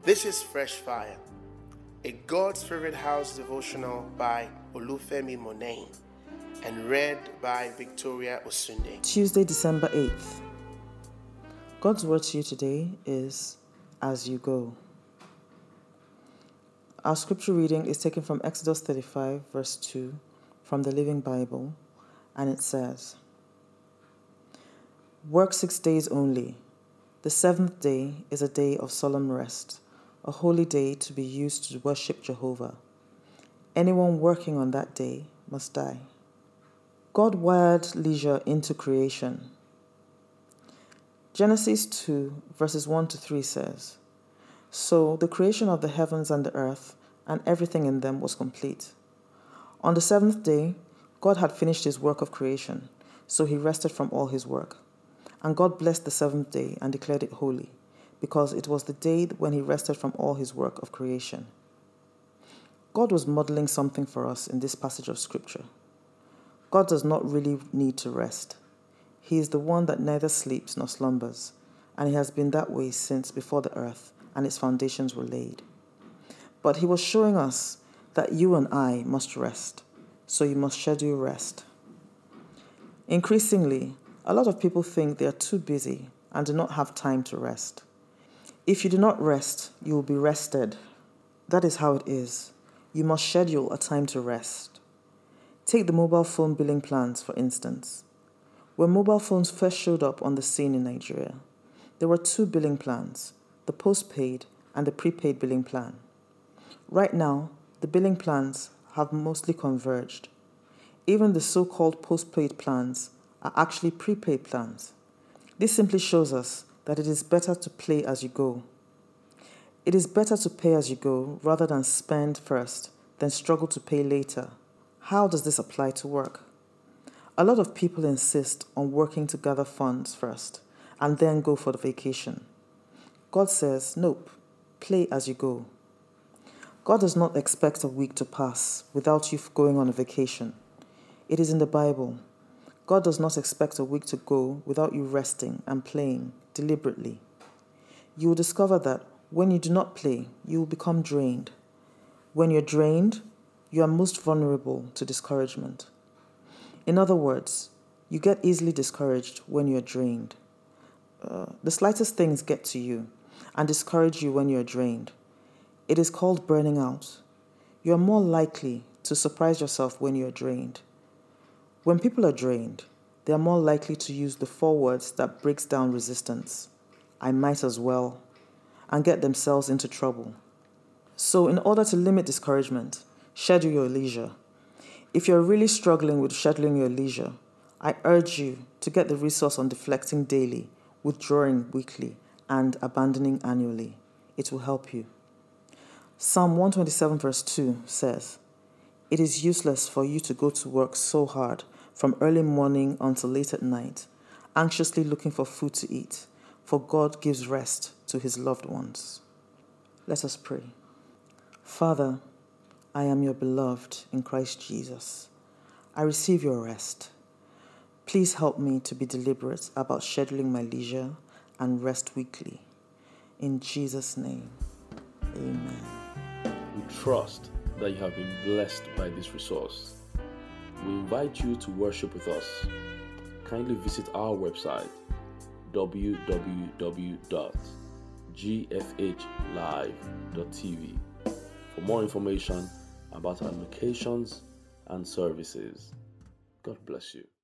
This is Fresh Fire, a God's Favorite House devotional by Olufemi Monain and read by Victoria Osunde. Tuesday, December 8th. God's word to you today is, as you go. Our scripture reading is taken from Exodus 35, verse 2, from the Living Bible, and it says, "Work 6 days only. The seventh day is a day of solemn rest, a holy day to be used to worship Jehovah. Anyone working on that day must die." God wired leisure into creation. Genesis 2, verses 1 to 3 says, "So the creation of the heavens and the earth and everything in them was complete. On the seventh day, God had finished his work of creation, so he rested from all his work. And God blessed the seventh day and declared it holy, because it was the day when he rested from all his work of creation." God was modeling something for us in this passage of scripture. God does not really need to rest. He is the one that neither sleeps nor slumbers, and he has been that way since before the earth and its foundations were laid. But he was showing us that you and I must rest, so you must schedule rest. Increasingly, a lot of people think they are too busy and do not have time to rest. If you do not rest, you will be rested. That is how it is. You must schedule a time to rest. Take the mobile phone billing plans, for instance. When mobile phones first showed up on the scene in Nigeria, there were two billing plans, the postpaid and the prepaid billing plan. Right now, the billing plans have mostly converged. Even the so-called postpaid plans are actually prepaid plans. This simply shows us that it is better to play as you go. It is better to pay as you go rather than spend first, then struggle to pay later. How does this apply to work? A lot of people insist on working to gather funds first and then go for the vacation. God says, nope, play as you go. God does not expect a week to pass without you going on a vacation. It is in the Bible. God does not expect a week to go without you resting and playing deliberately. You will discover that when you do not play, you will become drained. When you're drained, you are most vulnerable to discouragement. In other words, you get easily discouraged when you're drained. The slightest things get to you and discourage you when you're drained. It is called burning out. You are more likely to surprise yourself when you're drained. When people are drained, they are more likely to use the 4 words that breaks down resistance, "I might as well," and get themselves into trouble. So in order to limit discouragement, schedule your leisure. If you're really struggling with scheduling your leisure, I urge you to get the resource on deflecting daily, withdrawing weekly, and abandoning annually. It will help you. Psalm 127 verse 2 says, "It is useless for you to go to work so hard from early morning until late at night, anxiously looking for food to eat, for God gives rest to his loved ones." Let us pray. Father, I am your beloved in Christ Jesus. I receive your rest. Please help me to be deliberate about scheduling my leisure and rest weekly. In Jesus' name, amen. We trust that you have been blessed by this resource. We invite you to worship with us. Kindly visit our website www.gfhlive.tv for more information about our locations and services. God bless you.